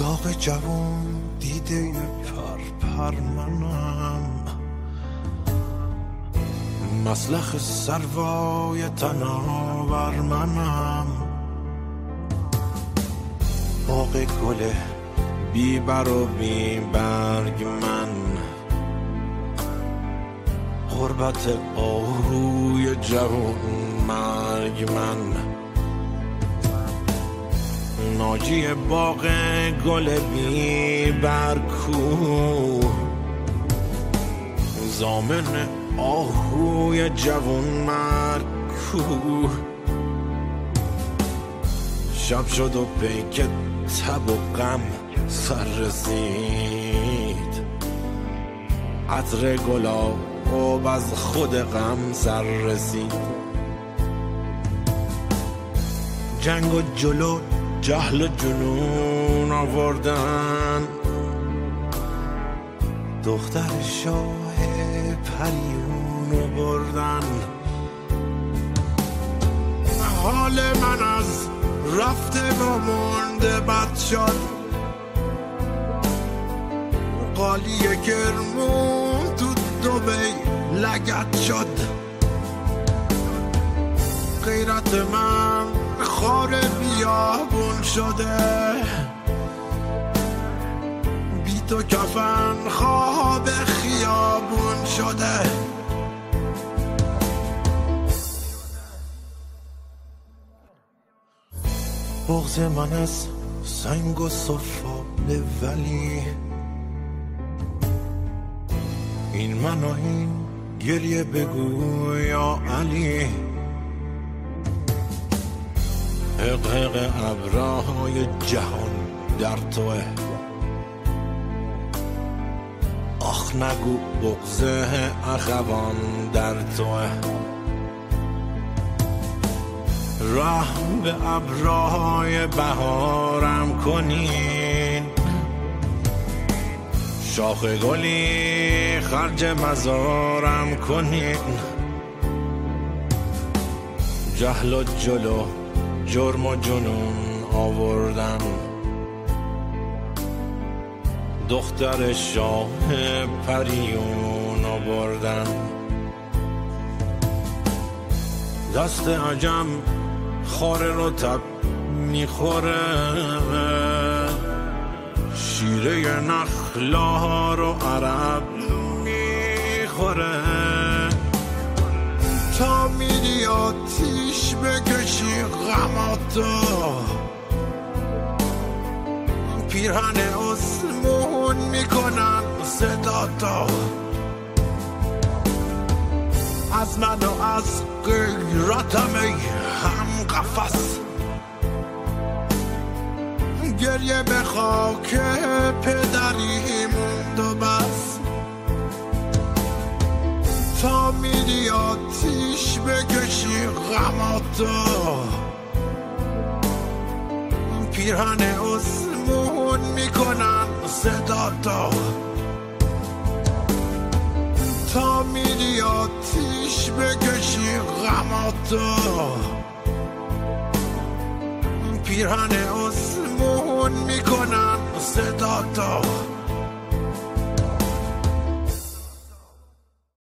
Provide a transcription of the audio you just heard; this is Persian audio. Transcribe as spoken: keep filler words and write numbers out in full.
داغ جوان دیده پر پر منم، مسلخ سروای تناور منم، باغ گل بی بر و بی برگ من، غربت آهوی جوان مرگ من، ناجی باغ گل بی برکو، زامن آهوی جوان مرگ کو، شب شد و پیک تب و غم سر رسید، عطر گلاب از خود غم سر رسید، جنگ و جلو جهل و جنون آوردن، دختر شاه پریون بردن، حال من از رفته و مرده بد شد، قالی کرمون تو دبی لگت شد، غیرت من خار بیابون شده، بی تو کفن خواب خیابون شده، بغض من از سنگ و سفاله، ولی این من و این گریه بگو یا علی، حقق ابرهای جهان در توه، آخ نگو بغض اخوان در توه، رحم به ابرهای بهارم کنین، شاخ گلی خرج مزارم کنین، جهل و جلو جرم و جنون آوردن، دختر شاه پریون آوردن، دست عجم خار رو تب میخوره، شیره نخلا رو عرب میخوره، تا میری آتیش بکشی غماتو، پیرهن اسمون میکنن صدا تو، از من و از غیرتم ای هم قفص، گریه به خاک پدری موند و بس، تا میری آتیش بکشی غماتو، پیرهن اسمون میکنن صدا تو، تا میری آتیش بکشی غماتو، پیرهن اسمون میکنن صدا تو.